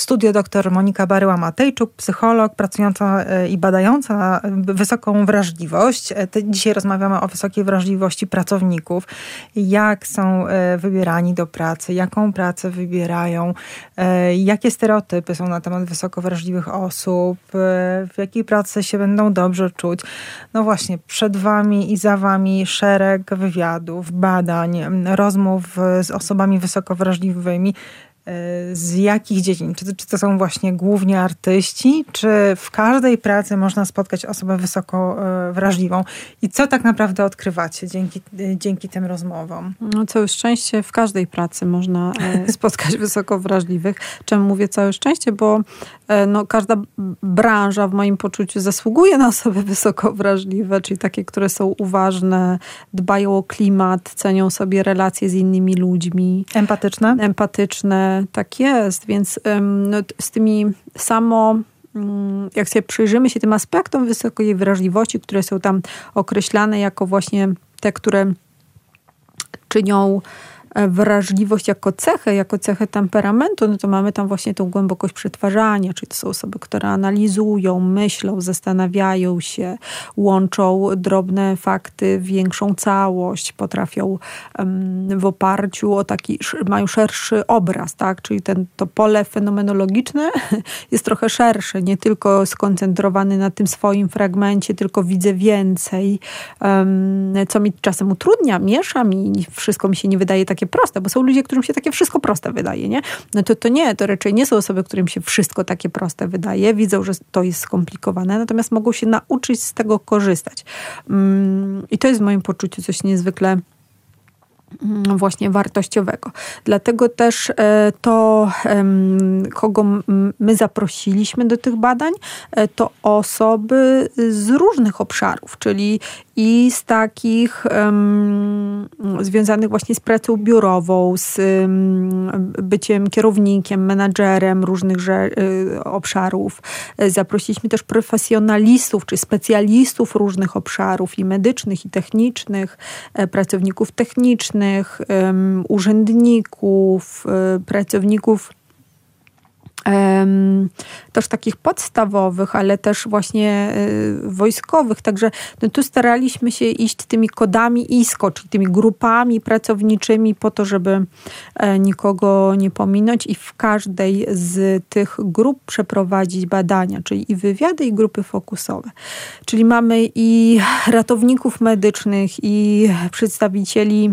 studio dr Monika Baryła-Matejczuk, psycholog pracująca i badająca wysoką wrażliwość. Dzisiaj rozmawiamy o wysokiej wrażliwości pracowników. Jak są wybierani do pracy, jaką pracę wybierają, jakie stereotypy są na temat wysoko wrażliwych osób, w jakiej pracy się będą dobrze czuć. No właśnie, przed wami i za wami szereg wywiadów, badań, rozmów z osobami wysoko wrażliwymi. Z jakich dziedzin? Czy to są właśnie głównie artyści? Czy w każdej pracy można spotkać osobę wysoko wrażliwą? I co tak naprawdę odkrywacie dzięki tym rozmowom? No, całe szczęście w każdej pracy można spotkać wysoko wrażliwych. Czemu mówię całe szczęście? Bo każda branża w moim poczuciu zasługuje na osoby wysoko wrażliwe, czyli takie, które są uważne, dbają o klimat, cenią sobie relacje z innymi ludźmi. Empatyczne, tak jest. Więc z tymi jak sobie przyjrzymy się tym aspektom wysokiej wrażliwości, które są tam określane jako właśnie te, które czynią wrażliwość jako cechę temperamentu, no to mamy tam właśnie tą głębokość przetwarzania, czyli to są osoby, które analizują, myślą, zastanawiają się, łączą drobne fakty w większą całość, potrafią w oparciu o taki, mają szerszy obraz, tak? Czyli to pole fenomenologiczne jest trochę szersze, nie tylko skoncentrowany na tym swoim fragmencie, tylko widzę więcej, co mi czasem utrudnia, miesza mi, wszystko mi się nie wydaje takie proste, bo są ludzie, którym się takie wszystko proste wydaje, nie? No to raczej nie są osoby, którym się wszystko takie proste wydaje, widzą, że to jest skomplikowane, natomiast mogą się nauczyć z tego korzystać. I to jest w moim poczuciu coś niezwykle właśnie wartościowego. Dlatego też to, kogo my zaprosiliśmy do tych badań, to osoby z różnych obszarów, czyli i z takich związanych właśnie z pracą biurową, z byciem kierownikiem, menadżerem różnych obszarów. Zaprosiliśmy też profesjonalistów, czy specjalistów różnych obszarów, i medycznych, i technicznych, pracowników technicznych, urzędników, pracowników też takich podstawowych, ale też właśnie wojskowych. Także tu staraliśmy się iść tymi kodami ISCO, czyli tymi grupami pracowniczymi po to, żeby nikogo nie pominąć i w każdej z tych grup przeprowadzić badania, czyli i wywiady, i grupy fokusowe. Czyli mamy i ratowników medycznych, i przedstawicieli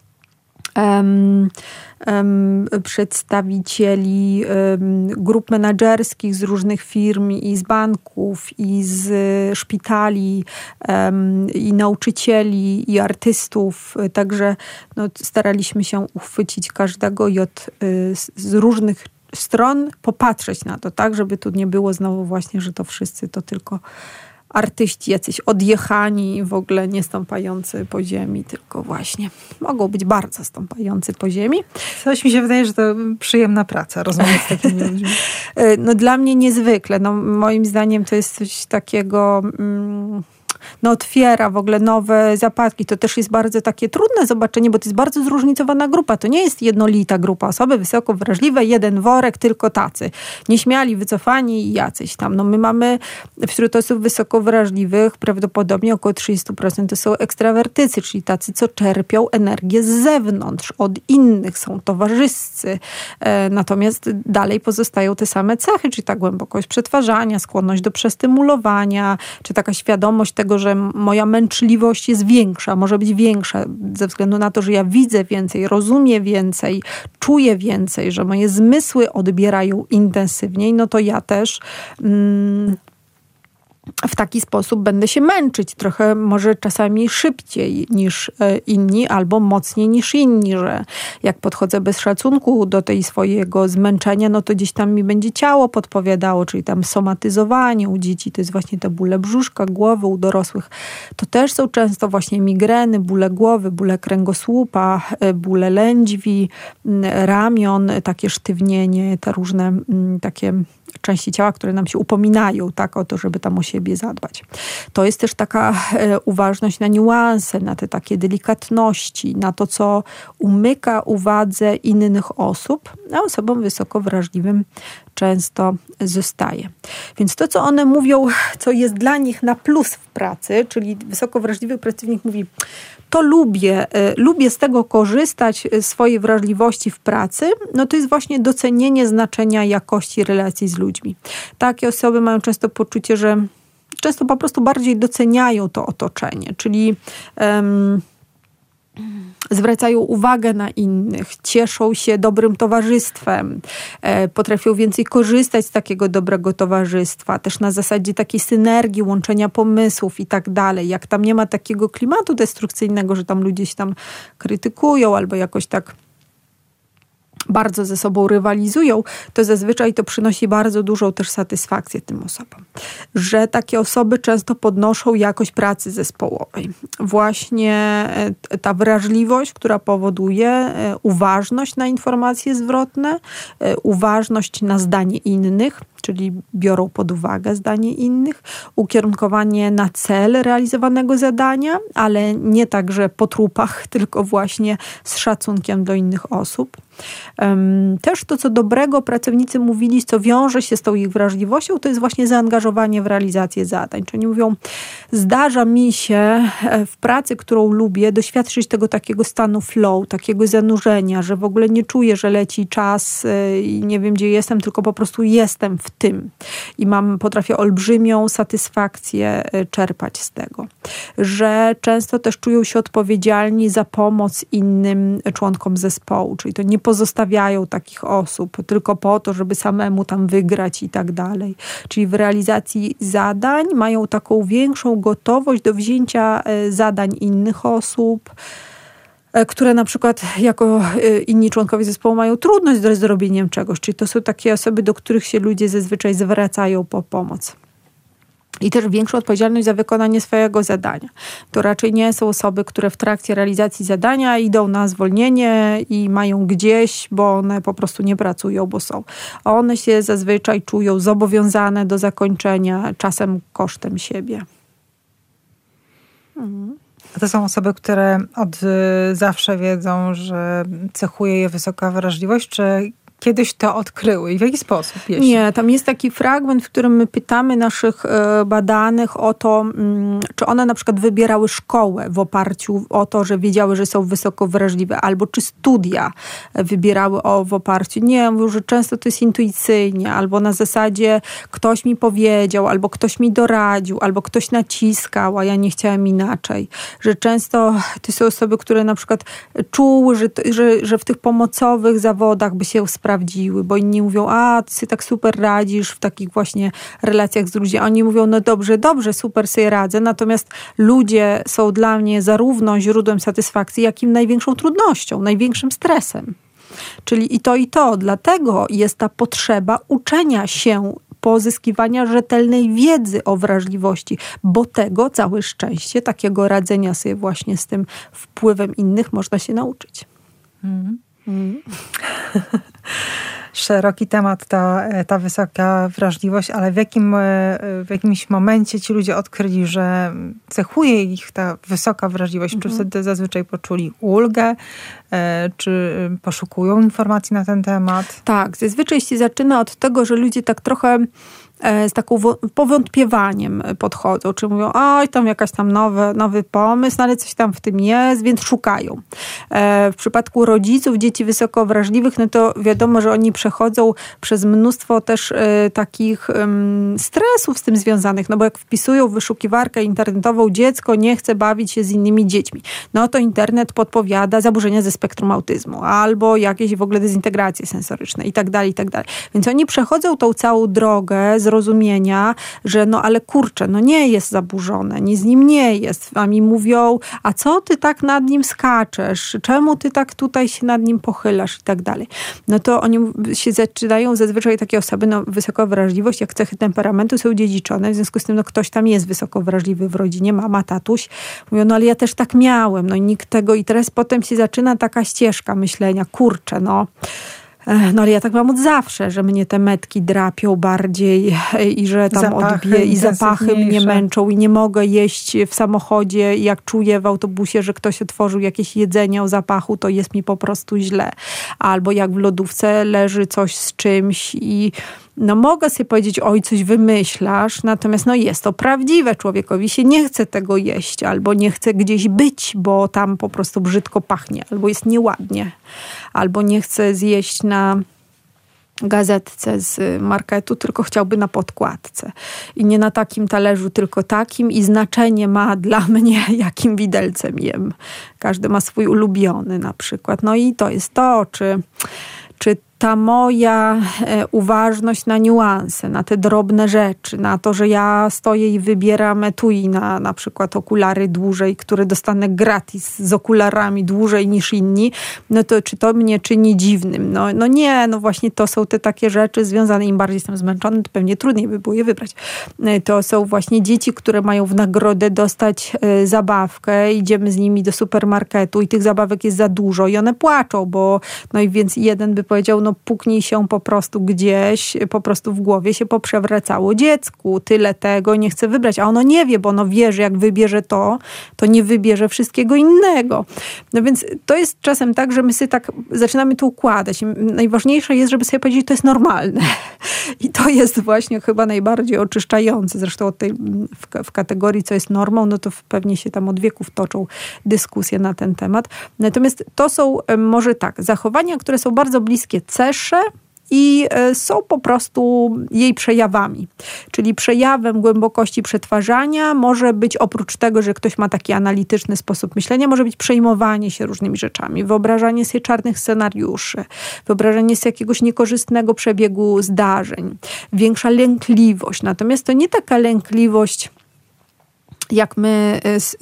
grup menedżerskich z różnych firm i z banków, i z szpitali, i nauczycieli, i artystów. Także staraliśmy się uchwycić każdego i z różnych stron popatrzeć na to, tak, żeby tu nie było znowu właśnie, że to wszyscy to tylko artyści jacyś odjechani, w ogóle nie stąpający po ziemi, tylko właśnie mogą być bardzo stąpający po ziemi. Coś mi się wydaje, że to przyjemna praca, rozmawiać z takimi ludźmi. Dla mnie niezwykle. Moim zdaniem to jest coś takiego... otwiera w ogóle nowe zapadki. To też jest bardzo takie trudne zobaczenie, bo to jest bardzo zróżnicowana grupa. To nie jest jednolita grupa. Osoby wysoko wrażliwe, jeden worek, tylko tacy. Nieśmiali, wycofani i jacyś tam. My mamy wśród osób wysoko wrażliwych prawdopodobnie około 30% to są ekstrawertycy, czyli tacy, co czerpią energię z zewnątrz, od innych, są towarzyscy. Natomiast dalej pozostają te same cechy, czyli ta głębokość przetwarzania, skłonność do przestymulowania, czy taka świadomość tego, że moja męczliwość jest większa, może być większa ze względu na to, że ja widzę więcej, rozumiem więcej, czuję więcej, że moje zmysły odbierają intensywniej, to ja też w taki sposób będę się męczyć trochę, może czasami szybciej niż inni, albo mocniej niż inni, że jak podchodzę bez szacunku do tej swojego zmęczenia, to gdzieś tam mi będzie ciało podpowiadało, czyli tam somatyzowanie u dzieci, to jest właśnie te bóle brzuszka, głowy, u dorosłych. To też są często właśnie migreny, bóle głowy, bóle kręgosłupa, bóle lędźwi, ramion, takie sztywnienie, te różne takie części ciała, które nam się upominają, tak, o to, żeby tam o siebie zadbać. To jest też taka uważność na niuanse, na te takie delikatności, na to, co umyka uwadze innych osób, a osobom wysoko wrażliwym często zostaje. Więc to, co one mówią, co jest dla nich na plus w pracy, czyli wysoko wrażliwy pracownik mówi, to lubię z tego korzystać, swojej wrażliwości w pracy, no to jest właśnie docenienie znaczenia jakości relacji z ludźmi. Takie osoby mają często poczucie, że często po prostu bardziej doceniają to otoczenie, czyli zwracają uwagę na innych, cieszą się dobrym towarzystwem, potrafią więcej korzystać z takiego dobrego towarzystwa, też na zasadzie takiej synergii, łączenia pomysłów i tak dalej. Jak tam nie ma takiego klimatu destrukcyjnego, że tam ludzie się tam krytykują albo jakoś tak bardzo ze sobą rywalizują, to zazwyczaj to przynosi bardzo dużą też satysfakcję tym osobom. Że takie osoby często podnoszą jakość pracy zespołowej. Właśnie ta wrażliwość, która powoduje uważność na informacje zwrotne, uważność na zdanie innych, czyli biorą pod uwagę zdanie innych, ukierunkowanie na cel realizowanego zadania, ale nie także po trupach, tylko właśnie z szacunkiem do innych osób. Też to, co dobrego pracownicy mówili, co wiąże się z tą ich wrażliwością, to jest właśnie zaangażowanie w realizację zadań. Czyli oni mówią, zdarza mi się w pracy, którą lubię, doświadczyć tego takiego stanu flow, takiego zanurzenia, że w ogóle nie czuję, że leci czas i nie wiem, gdzie jestem, tylko po prostu jestem w tym. I potrafię olbrzymią satysfakcję czerpać z tego. Że często też czują się odpowiedzialni za pomoc innym członkom zespołu, czyli to nie pozostawiają takich osób tylko po to, żeby samemu tam wygrać i tak dalej. Czyli w realizacji zadań mają taką większą gotowość do wzięcia zadań innych osób, które na przykład jako inni członkowie zespołu mają trudność z zrobieniem czegoś. Czyli to są takie osoby, do których się ludzie zazwyczaj zwracają po pomoc. I też większą odpowiedzialność za wykonanie swojego zadania. To raczej nie są osoby, które w trakcie realizacji zadania idą na zwolnienie i mają gdzieś, bo one po prostu nie pracują, bo są. One się zazwyczaj czują zobowiązane do zakończenia, czasem kosztem siebie. To są osoby, które od zawsze wiedzą, że cechuje je wysoka wrażliwość, czy kiedyś to odkryły i w jaki sposób? Nie, tam jest taki fragment, w którym my pytamy naszych badanych o to, czy one na przykład wybierały szkołę w oparciu o to, że wiedziały, że są wysoko wrażliwe, albo czy studia wybierały w oparciu. Nie, mówią, że często to jest intuicyjnie, albo na zasadzie ktoś mi powiedział, albo ktoś mi doradził, albo ktoś naciskał, a ja nie chciałem inaczej. Że często to są osoby, które na przykład czuły, że w tych pomocowych zawodach by się sprawdziły, bo inni mówią, ty sobie tak super radzisz w takich właśnie relacjach z ludźmi. Oni mówią, no dobrze, super sobie radzę, natomiast ludzie są dla mnie zarówno źródłem satysfakcji, jak i największą trudnością, największym stresem. Czyli i to. Dlatego jest ta potrzeba uczenia się, pozyskiwania rzetelnej wiedzy o wrażliwości, bo tego całe szczęście, takiego radzenia sobie właśnie z tym wpływem innych można się nauczyć. Szeroki temat ta wysoka wrażliwość, ale w jakimś momencie ci ludzie odkryli, że cechuje ich ta wysoka wrażliwość. Czy wtedy zazwyczaj poczuli ulgę, czy poszukują informacji na ten temat? Tak, zazwyczaj się zaczyna od tego, że ludzie tak trochę z taką powątpiewaniem podchodzą, czy mówią, tam jakaś tam nowy pomysł, no ale coś tam w tym jest, więc szukają. W przypadku rodziców dzieci wysoko wrażliwych, no to wiadomo, że oni przechodzą przez mnóstwo też takich stresów z tym związanych, no bo jak wpisują w wyszukiwarkę internetową dziecko nie chce bawić się z innymi dziećmi, no to internet podpowiada zaburzenia ze spektrum autyzmu, albo jakieś w ogóle dezintegracje sensoryczne i tak dalej, i tak dalej. Więc oni przechodzą tą całą drogę zrozumienia, że ale kurczę, nie jest zaburzone, z nim nie jest. A mi mówią, a co ty tak nad nim skaczesz? Czemu ty tak tutaj się nad nim pochylasz? I tak dalej. No to oni się zaczynają, zazwyczaj takie osoby, wysoka wrażliwość, jak cechy temperamentu są dziedziczone, w związku z tym ktoś tam jest wysoko wrażliwy w rodzinie, mama, tatuś. Mówią, ale ja też tak miałem, i nikt tego, i teraz potem się zaczyna taka ścieżka myślenia, kurczę, ale ja tak mam od zawsze, że mnie te metki drapią bardziej i że tam zapachy mnie męczą i nie mogę jeść w samochodzie i jak czuję w autobusie, że ktoś otworzył jakieś jedzenie o zapachu, to jest mi po prostu źle. Albo jak w lodówce leży coś z czymś i no mogę sobie powiedzieć, oj, coś wymyślasz, natomiast no jest to prawdziwe, człowiekowi się nie chce tego jeść, albo nie chce gdzieś być, bo tam po prostu brzydko pachnie, albo jest nieładnie, albo nie chce zjeść na gazetce z marketu, tylko chciałby na podkładce. I nie na takim talerzu, tylko takim. I znaczenie ma dla mnie, jakim widelcem jem. Każdy ma swój ulubiony na przykład. No i to jest to, czy ta moja uważność na niuanse, na te drobne rzeczy, na to, że ja stoję i wybieram etui na przykład okulary dłużej, które dostanę gratis z okularami dłużej niż inni, no to czy to mnie czyni dziwnym? No nie, no właśnie to są te takie rzeczy związane, im bardziej jestem zmęczony, to pewnie trudniej by było je wybrać. To są właśnie dzieci, które mają w nagrodę dostać zabawkę, idziemy z nimi do supermarketu i tych zabawek jest za dużo i one płaczą, bo no i więc jeden by powiedział, no puknij się po prostu gdzieś, po prostu w głowie się poprzewracało dziecku. Tyle tego nie chce wybrać, a ono nie wie, bo ono wie, że jak wybierze to nie wybierze wszystkiego innego. No więc to jest czasem tak, że my sobie tak zaczynamy to układać. Najważniejsze jest, żeby sobie powiedzieć, że to jest normalne. I to jest właśnie chyba najbardziej oczyszczające. Zresztą w kategorii, co jest normą, no to pewnie się tam od wieków toczą dyskusje na ten temat. Natomiast to są może tak, zachowania, które są bardzo bliskie cesze i są po prostu jej przejawami. Czyli przejawem głębokości przetwarzania może być, oprócz tego, że ktoś ma taki analityczny sposób myślenia, może być przejmowanie się różnymi rzeczami, wyobrażanie sobie czarnych scenariuszy, wyobrażanie sobie jakiegoś niekorzystnego przebiegu zdarzeń, większa lękliwość. Natomiast to nie taka lękliwość, jak my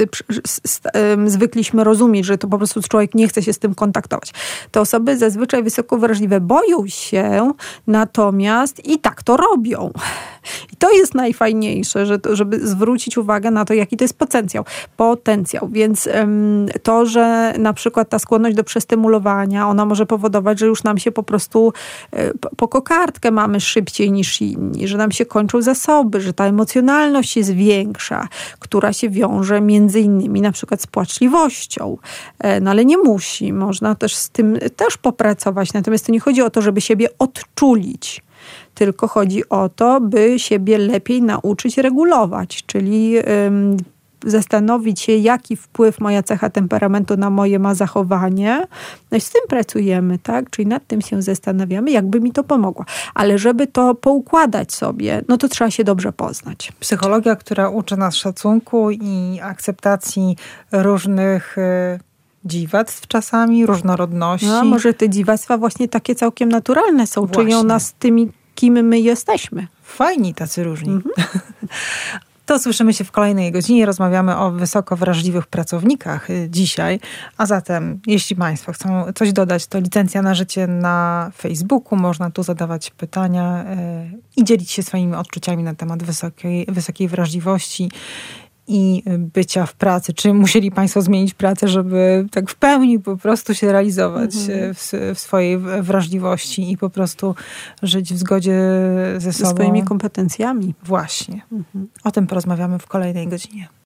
zwykliśmy rozumieć, że to po prostu człowiek nie chce się z tym kontaktować. Te osoby zazwyczaj wysoko wrażliwe boją się, natomiast i tak to robią. I to jest najfajniejsze, żeby zwrócić uwagę na to, jaki to jest potencjał. Więc to, że na przykład ta skłonność do przestymulowania, ona może powodować, że już nam się po prostu po kokardkę mamy szybciej niż inni, że nam się kończą zasoby, że ta emocjonalność jest większa, która się wiąże między innymi na przykład z płaczliwością. No ale nie musi. Można też z tym też popracować. Natomiast to nie chodzi o to, żeby siebie odczulić. Tylko chodzi o to, by siebie lepiej nauczyć regulować. Czyli zastanowić się, jaki wpływ moja cecha temperamentu na moje ma zachowanie. No i z tym pracujemy, tak? Czyli nad tym się zastanawiamy, jakby mi to pomogło. Ale żeby to poukładać sobie, no to trzeba się dobrze poznać. Psychologia, która uczy nas szacunku i akceptacji różnych dziwactw czasami, różnorodności. No, może te dziwactwa właśnie takie całkiem naturalne są, właśnie. Czynią nas tym, kim my jesteśmy. Fajni tacy różni. To słyszymy się w kolejnej godzinie. Rozmawiamy o wysoko wrażliwych pracownikach dzisiaj. A zatem, jeśli Państwo chcą coś dodać, to Licencja na Życie na Facebooku. Można tu zadawać pytania i dzielić się swoimi odczuciami na temat wysokiej wrażliwości i bycia w pracy. Czy musieli Państwo zmienić pracę, żeby tak w pełni po prostu się realizować w swojej wrażliwości i po prostu żyć w zgodzie ze sobą? Ze swoimi kompetencjami. Właśnie. O tym porozmawiamy w kolejnej godzinie.